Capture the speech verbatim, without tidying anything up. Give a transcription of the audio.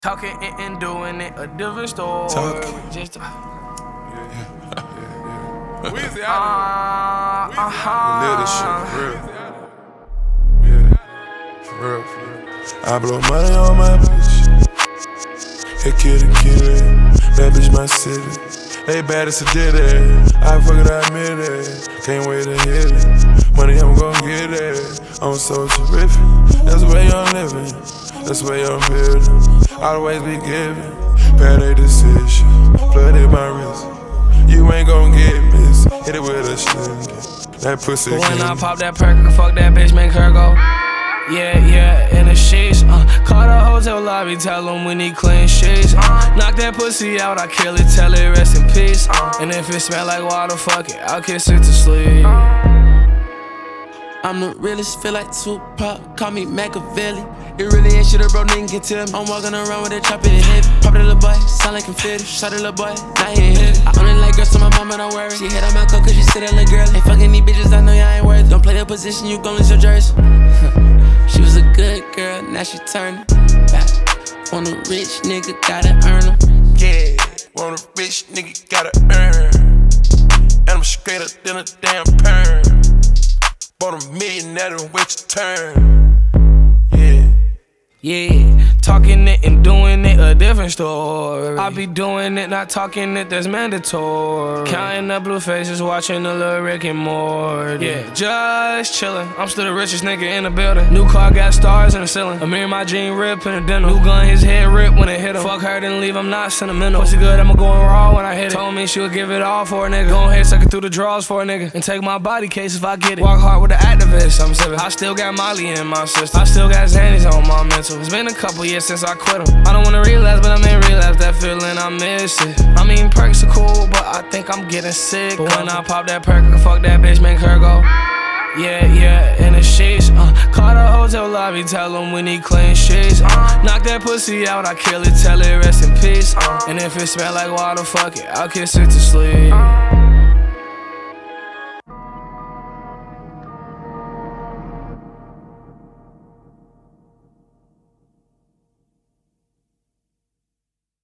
Talking and, and doing it a different story. Talking. Just Yeah, yeah, yeah. Weezy uh, out uh, uh-huh. Live this shit for real. Yeah, for real, for real. I blow money on my bitch. Hey, kitty, kitty. That bitch my city. They bad as a did it. I fuck it, I admit it. Can't wait to hit it. Money, I'm gon' get it. I'm so terrific. That's the way I'm living. That's the way I'm building. Always be giving. Bad a decision. Flooded my wrist. You ain't gon' get missed. Hit it with a sling. That pussy. But when can I pop that perk, fuck that bitch, make her go. Yeah, yeah, in the sheets. Uh, call the hotel lobby, tell them we need clean sheets. Uh, knock that pussy out, I kill it, tell it rest in peace. Uh, and if it smell like water, fuck it, I'll kiss it to sleep. I'm the realest, feel like Tupac, call me Machiavelli. It really ain't shit a bro nigga can tell me. I'm walking around with a chop in heavy. Pop it, little boy, sound like confetti. Shot it, little boy, now he ain't heavy. I only like girls, so my mama don't worry. She hit on my coat cause she said that little girl. Ain't fucking these bitches, I know y'all ain't worth it. Don't play the position, you gon' lose your jersey. She was a good girl, now she turning back. Want a rich nigga, gotta earn him. Yeah, want a rich nigga, gotta earn. And I'm straighter than a damn perm. Bought a million, that don't wait your turn. Yeah. Yeah, talking it and doing it a different story. I be doing it, not talking it, that's mandatory. Counting up blue faces, watching a little Rick and Morty. Yeah, just chillin'. I'm still the richest nigga in the building. New car got stars in the ceiling. Amir my jean rip in the denim. New gun, his head rip when it hit him. Fuck her, then leave him not sentimental. Pussy good, I'ma go raw when I hit it. Told me she would give it all for a nigga. Go ahead, suck it through the drawers for a nigga. And take my body case if I get it. Walk hard with the activist, I'm sippin'. I still got Molly in my system. I still got Xannies on my mental. It's been a couple years since I quit them. I don't wanna relapse, but I may relapse. That feeling, I miss it. I mean, perks are cool, but I think I'm getting sick. But when I pop that perk, fuck that bitch, make her go. Yeah, yeah, in the sheets. Uh, call the hotel lobby, tell them we need clean sheets. Uh, knock that pussy out, I kill it, tell it rest in peace. Uh, and if it smell like water, fuck it, I'll kiss it to sleep.